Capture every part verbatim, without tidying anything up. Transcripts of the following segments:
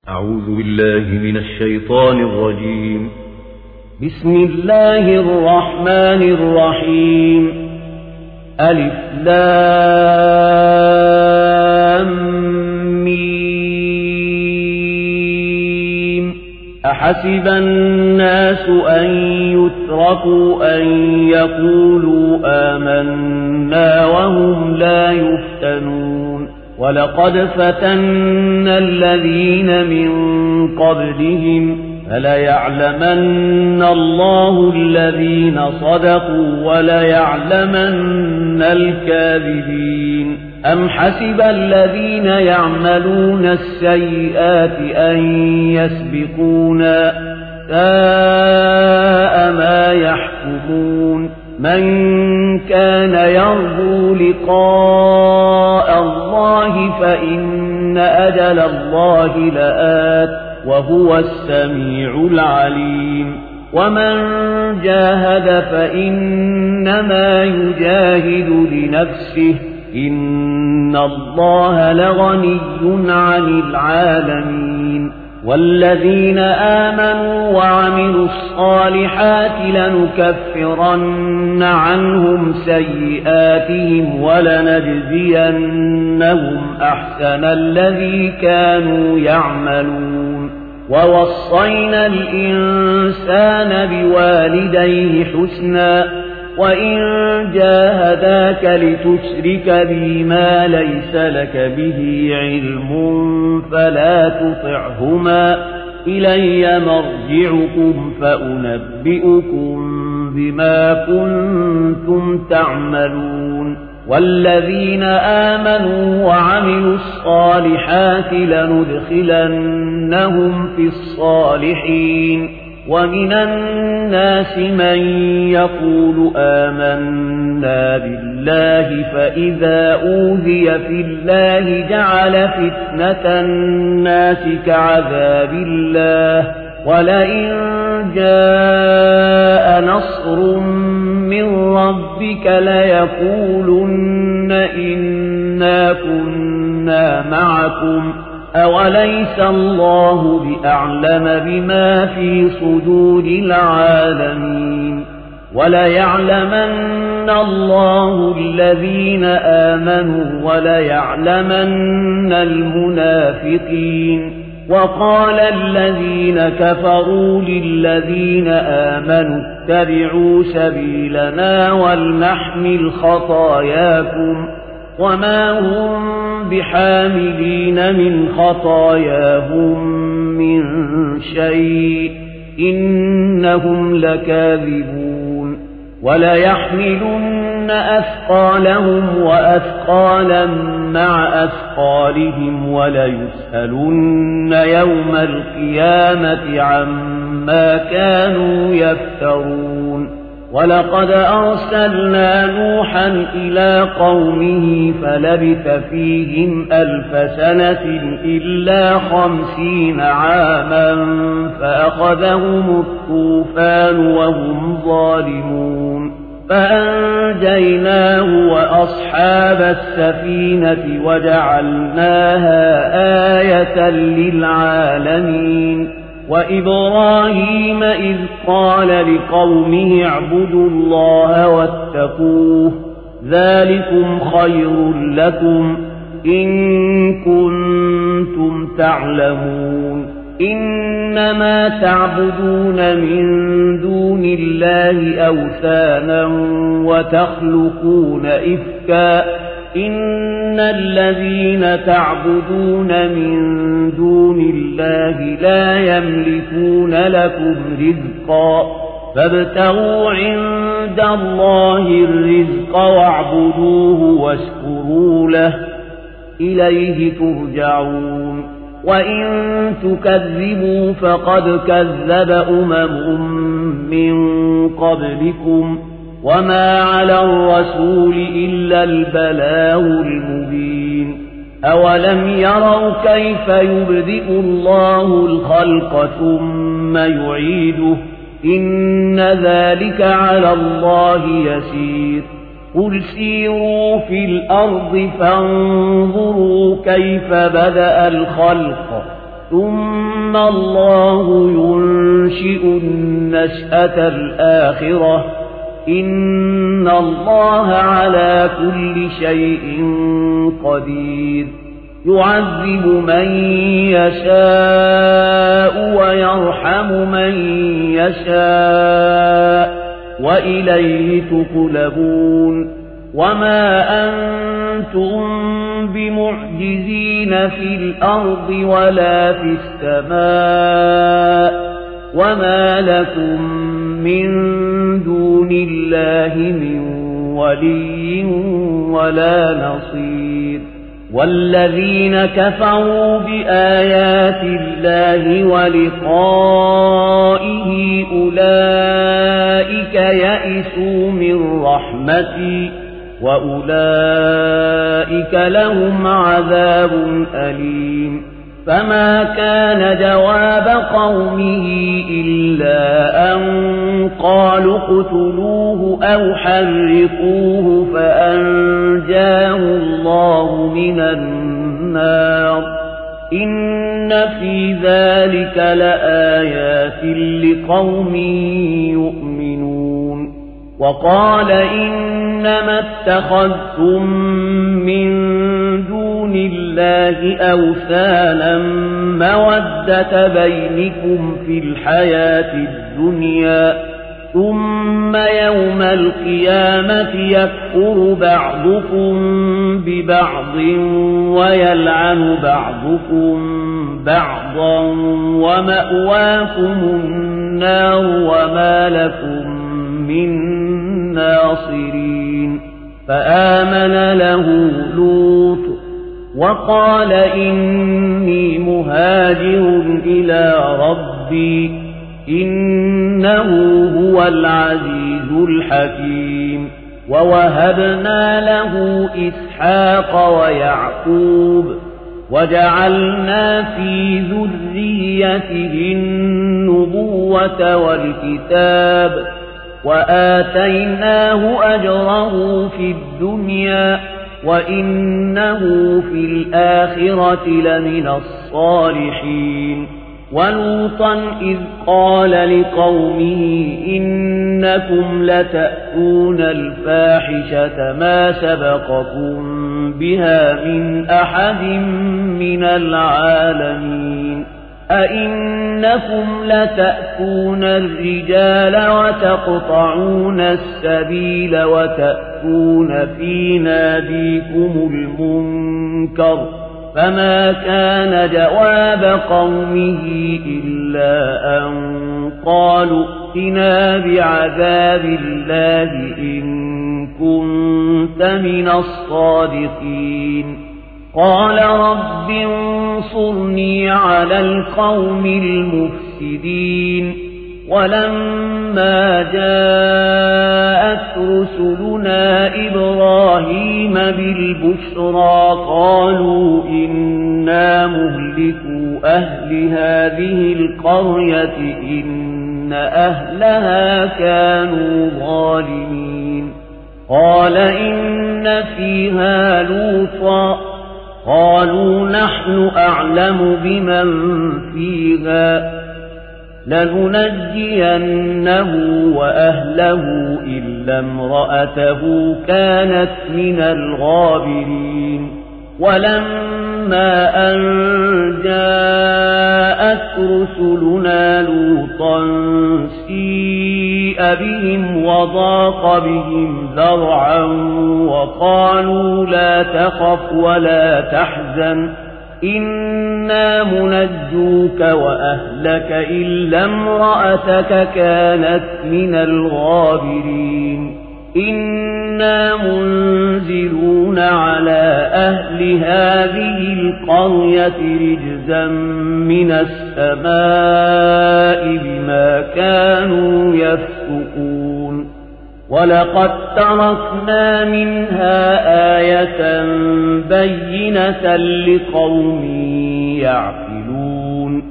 أعوذ بالله من الشيطان الرجيم. بسم الله الرحمن الرحيم. ألف لام ميم. أحسب الناس أن يتركوا أن يقولوا آمنا وهم لا يفتنون. ولقد فتنا الذين من قبلهم فليعلمن الله الذين صدقوا وليعلمن الكاذبين. أم حسب الذين يعملون السيئات أن يسبقونا ساء ما يحكمون. من كان يرجو لقاء الله فإن أجل الله لآت وهو السميع العليم. ومن جاهد فإنما يجاهد لنفسه إن الله لغني عن العالمين. والذين آمنوا وعملوا الصالحات لنكفرن عنهم سيئاتهم ولنجزينهم أحسن الذي كانوا يعملون. ووصينا الإنسان بوالديه حسنا وإن جاهداك لتشرك بي ما ليس لك به علم فلا تطعهما إلي مرجعكم فأنبئكم بما كنتم تعملون. والذين آمنوا وعملوا الصالحات لندخلنهم في الصالحين. ومن الناس من يقول آمنا بالله فإذا أوذي في الله جعل فتنة الناس كعذاب الله ولئن جاء نصر من ربك ليقولن إنا كنا معكم أوليس الله بأعلم بما في صدور العالمين. وليعلمن الله الذين آمنوا وليعلمن المنافقين. وقال الذين كفروا للذين آمنوا اتبعوا سبيلنا ولنحمل خطاياكم وما هم بحاملين من خطاياهم من شيء إنهم لكاذبون. وليحملن أثقالهم وأثقالا مع أثقالهم وليسألن يوم القيامة عما كانوا يفترون. ولقد أرسلنا نوحا إلى قومه فلبث فيهم ألف سنة إلا خمسين عاما فأخذهم الطوفان وهم ظالمون. فأنجيناه وأصحاب السفينة وجعلناها آية للعالمين. وإبراهيم إذ قال لقومه اعبدوا الله واتقوه ذلكم خير لكم إن كنتم تعلمون. إنما تعبدون من دون الله أوثانا وتخلقون إفكا إن الذين تعبدون من دون الله لا يملكون لكم رزقا فابتغوا عند الله الرزق واعبدوه واشكروا له إليه ترجعون. وإن تكذبوا فقد كذب أمم من قبلكم وما على الرسول إلا البلاغ المبين. أولم يروا كيف يبدئ الله الخلق ثم يعيده إن ذلك على الله يسير. قل سيروا في الأرض فانظروا كيف بدأ الخلق ثم الله ينشئ النشأة الآخرة إن الله على كل شيء قدير يعذب من يشاء ويرحم من يشاء وإليه تقلبون وما أنتم بمعجزين في الأرض ولا في السماء وما لكم من دون الله من ولي ولا نصير والذين كفروا بآيات الله ولقائه أولئك يئسوا من رحمتي وأولئك لهم عذاب أليم فما كان جواب قومه إلا أن قالوا اقتلوه أو حرقوه فأنجاه الله من النار إن في ذلك لآيات لقوم يؤمنون وقال إنما اتخذتم من دون الله أوثانا مودة بينكم في الحياة الدنيا ثم يوم القيامة يكفر بعضكم ببعض ويلعن بعضكم بعضا ومأواكم النار وما لكم من ناصرين فآمن له لوط وقال إني مهاجر إلى ربي إنه هو العزيز الحكيم ووهبنا له إسحاق ويعقوب وجعلنا في ذريته النبوة والكتاب وآتيناه أجره في الدنيا وإنه في الآخرة لمن الصالحين ولوطا إذ قال لقومه إنكم لتأتون الفاحشة ما سبقكم بها من أحد من العالمين أئنكم لتأتون الرجال وتقطعون السبيل وتأتون في ناديكم المنكر فما كان جواب قومه إلا أن قالوا ائتنا بعذاب الله إن كنت من الصادقين قال رب انصرني على القوم المفسدين ولما جاءت رسلنا إبراهيم بالبشرى قالوا إنا مهلكو أهل هذه القرية إن أهلها كانوا ظالمين قال إن فيها لوطا قالوا نحن أعلم بمن فيها لننجينه وأهله إلا امرأته كانت من الغابرين ولما أن جاءت رسلنا لوطا سيء بهم وضاق بهم ذرعا وقالوا لا تخف ولا تحزن إنا منجوك وأهلك إلا امرأتك كانت من الغابرين إنا منزلون على أهل هذه القرية رجزا من السماء بما كانوا يفسقون ولقد تركنا منها آية بينة لقوم يعقلون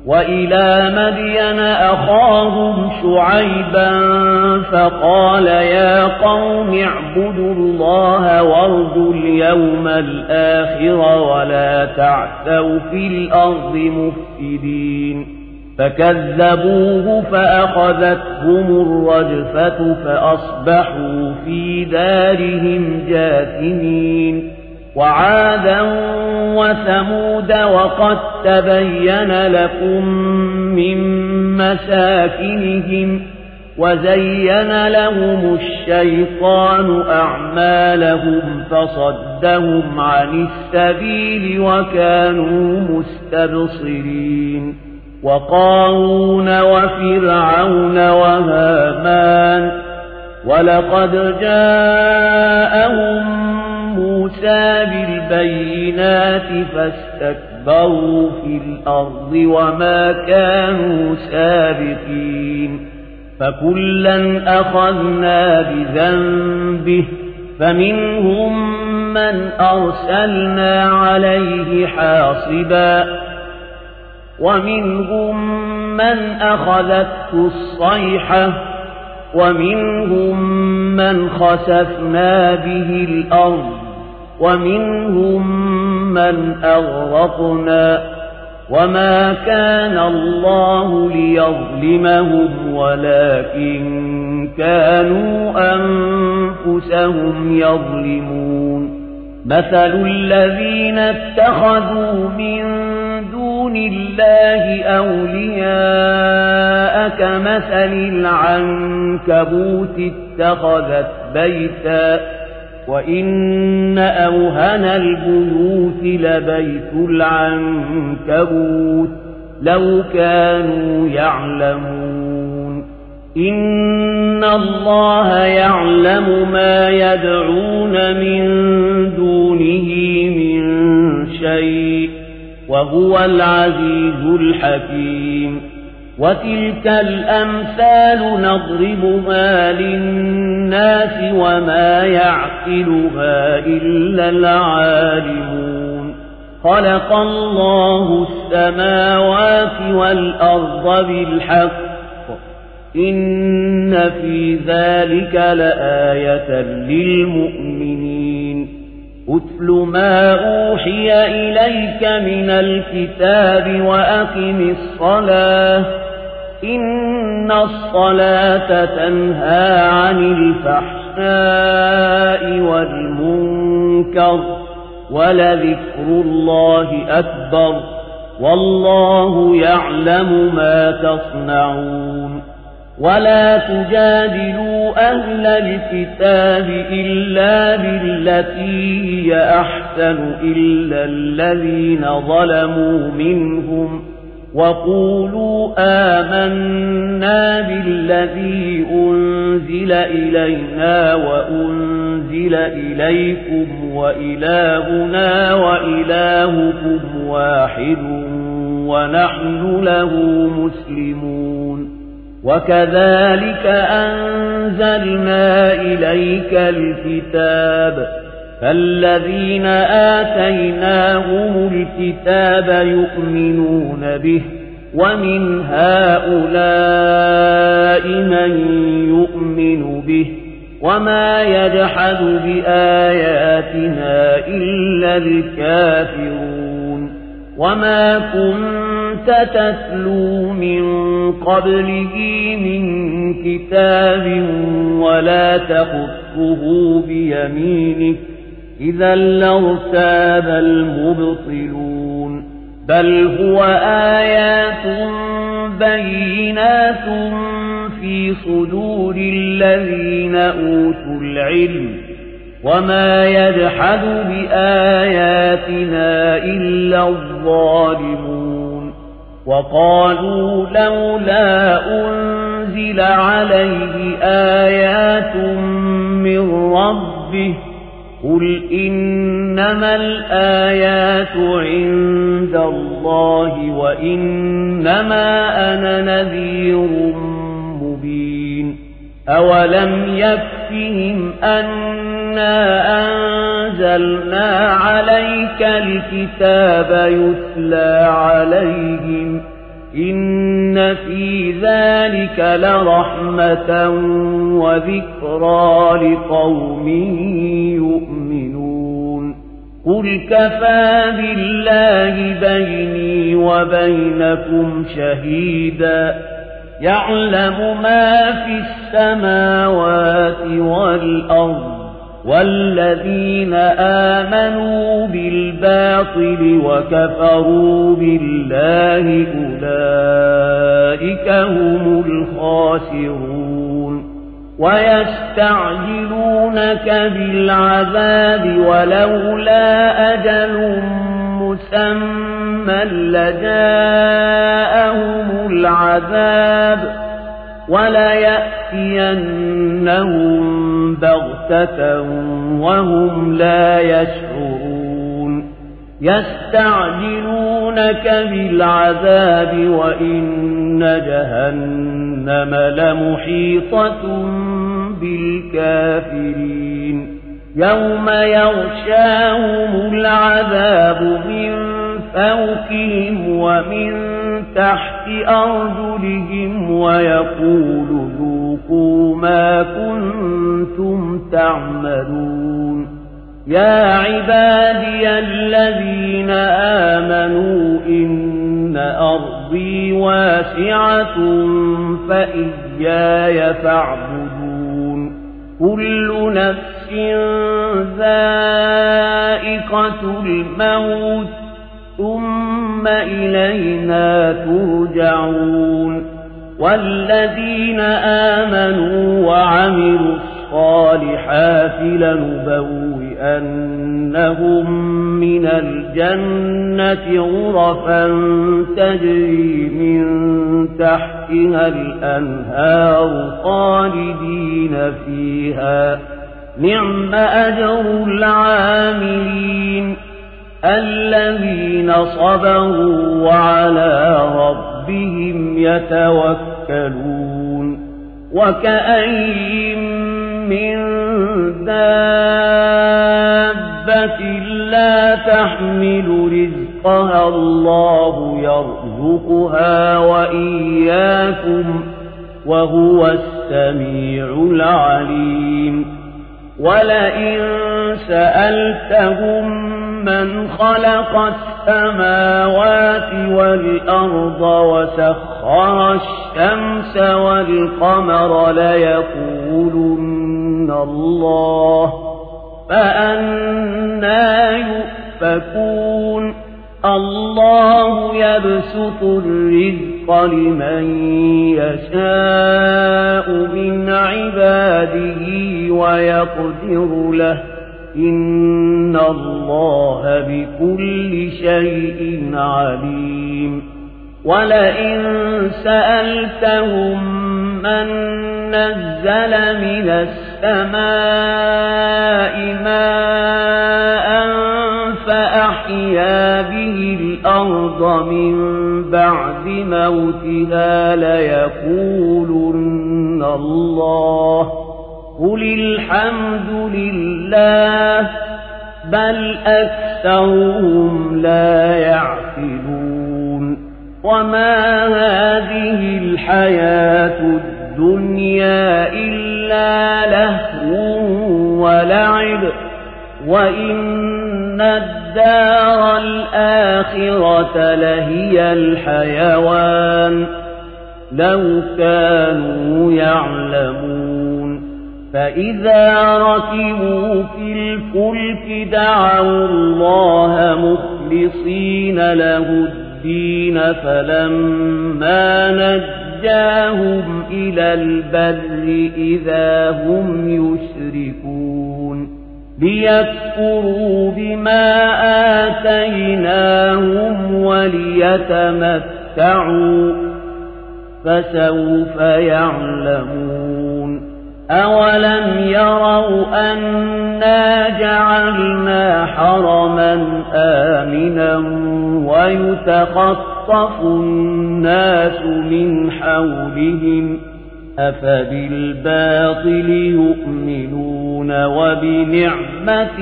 وإلى مدين أخاهم شعيبا فقال يا قوم اعبدوا الله وارجوا اليوم الآخر ولا تعثوا في الأرض مفسدين فكذبوه فأخذتهم الرجفة فأصبحوا في دارهم جاثمين وعادا وثمود وقد تبين لكم من مساكنهم وزين لهم الشيطان أعمالهم فصدهم عن السبيل وكانوا مستبصرين وقارون وفرعون وهامان ولقد جاءهم موسى بالبينات فاستكبروا في الأرض وما كانوا سابقين فكلا أخذنا بذنبه فمنهم من أرسلنا عليه حاصبا ومنهم من أخذته الصيحة ومنهم من خسفنا به الأرض ومنهم من أغرقنا وما كان الله ليظلمهم ولكن كانوا أنفسهم يظلمون مثل الذين اتخذوا من دون الله أولياء كمثل العنكبوت اتخذت بيتا وإن أوهن البيوت لبيت العنكبوت لو كانوا يعلمون إن الله يعلم ما يدعون من دونه من شيء وهو العزيز الحكيم وتلك الأمثال نضربها للناس وما يعقلها إلا العالمون خلق الله السماوات والأرض بالحق إن في ذلك لآية للمؤمنين أتل ما أوحي إليك من الكتاب وأقم الصلاة إن الصلاة تنهى عن الفحشاء والمنكر ولذكر الله أكبر والله يعلم ما تصنعون ولا تجادلوا أهل الكتاب إلا بالتي هي أحسن إلا الذين ظلموا منهم وقولوا آمنا بالذي أنزل إلينا وأنزل إليكم وإلهنا وإلهكم واحد ونحن له مسلمون وكذلك أنزلنا إليك الكتاب فالذين آتيناهم الكتاب يؤمنون به ومن هؤلاء من يؤمن به وما يجحد بآياتنا إلا الكافرون وما كنت تتلو من قبله من كتاب ولا تخطه بيمينك إذا لارتاب المبطلون بل هو آيات بينات في صدور الذين أوتوا العلم وما يجحد بآياتنا إلا الظالمون وقالوا لولا أنزل عليه آيات من ربه قل إنما الآيات عند الله وإنما أنا نذير مبين أولم يكفهم أنا أنزلنا عليك الكتاب يتلى عليهم إن في ذلك لرحمة وذكرى لقوم يؤمنون قل كفى بالله بيني وبينكم شهيدا يعلم ما في السماوات والأرض والذين آمنوا بالباطل وكفروا بالله أولئك هم الخاسرون ويستعجلونك بالعذاب ولولا أجل مسمى لجاءهم العذاب وليأتينهم بغتة وهم لا يشعرون يستعجلونك بالعذاب وإن جهنم لمحيطة بالكافرين يوم يغشاهم العذاب من فوقهم ومن تحت أرجلهم ويقول ذوقوا ما كنتم تعملون يا عبادي الذين آمنوا إن أرضي واسعة فإياي فاعبدون كل نفس ذائقة الموت ثم إلينا ترجعون والذين آمنوا وعملوا الصالحات لنبوئنهم من الجنة غرفا تجري من تحتها الأنهار خالدين فيها نعم أجر العاملين الذين صبروا وعلى ربهم يتوكلون وكأين من دابة لا تحمل رزقها الله يرزقها وإياكم وهو السميع العليم ولئن سألتهم من خلق السماوات والأرض وسخر الشمس والقمر ليقولن الله فأنى يؤفكون الله يبسط الرزق لمن يشاء من عباده ويقدر له إن الله بكل شيء عليم ولئن سألتهم من نزل من السماء ماء فأحيا به الأرض من بعد موتها ليقولن الله قل الحمد لله بل أكثرهم لا يعقلون وما هذه الحياة الدنيا إلا لهو ولعب وإن الدار الآخرة لهي الحيوان لو كانوا يعلمون فإذا ركبوا في الفلك دعوا الله مخلصين له الدين فلما نجاهم إلى البر إذا هم يشركون ليكفروا بما آتيناهم وليتمتعوا فسوف يعلمون أولم يروا أنا جعلنا حرما آمنا ويتخطف الناس من حولهم أفبالباطل يؤمنون وبنعمة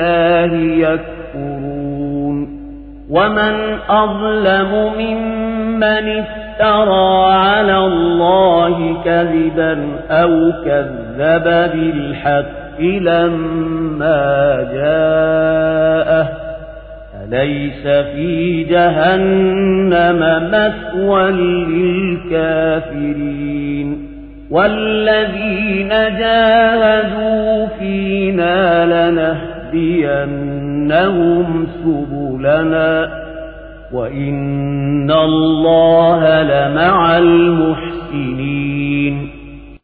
الله يكفرون ومن أظلم ممن من افترى على الله كذبا أو كذب بالحق لما جاءه أليس في جهنم مثوى للكافرين والذين جاهدوا فينا لنهدينهم سبلنا وإن الله لمع المحسنين